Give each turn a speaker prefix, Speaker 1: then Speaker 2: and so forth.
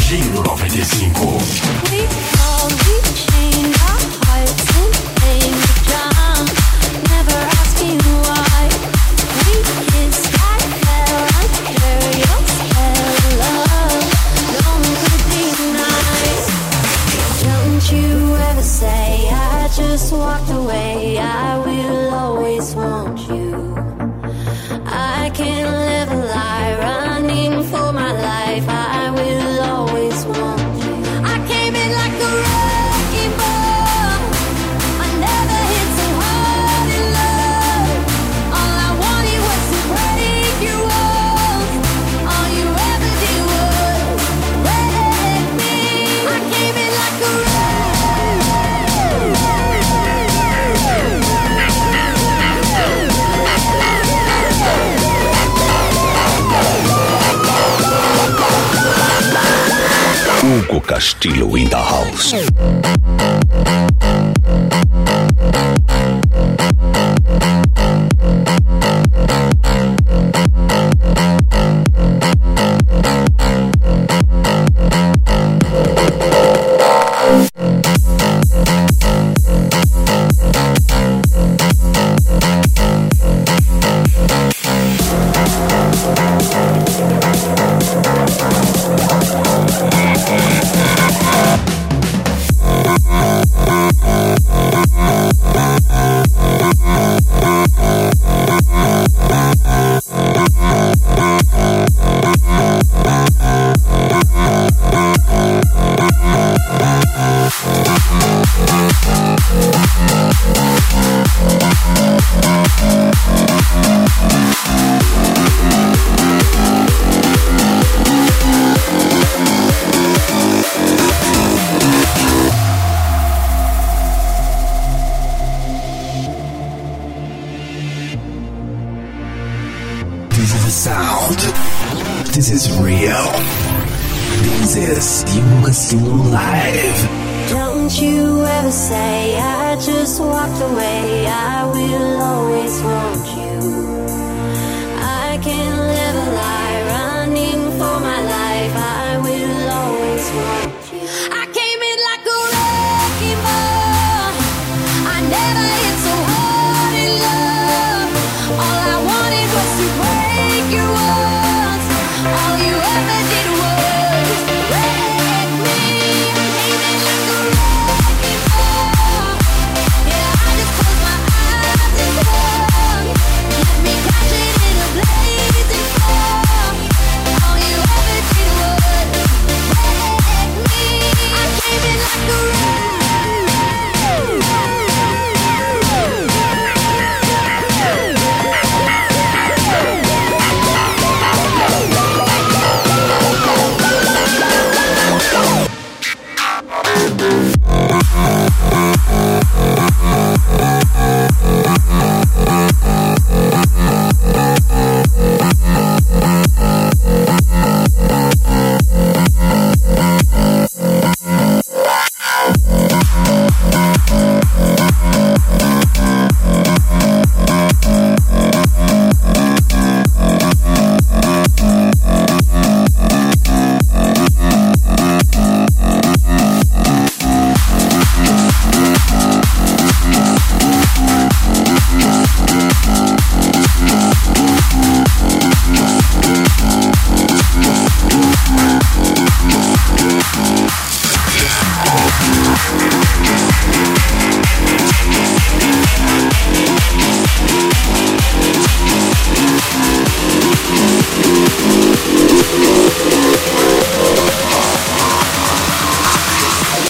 Speaker 1: Giro 95.
Speaker 2: We change our hearts and pain to jump. Never asking why. We kiss like hell under your spell, love. Don't deny. Don't you ever say I just walked away. I will always want you. I can't live a lie, running for my life. I will always want you. I came in like a wrecking ball. I never hit so hard in love. All I wanted was to break your walls. All you ever did was break me. I came in like a
Speaker 3: Hugo Castillo in the house.
Speaker 1: This is the sound. This is real. This is Hugo Castillo live.
Speaker 2: Don't you ever say I just walked away. I will always want you. I can't live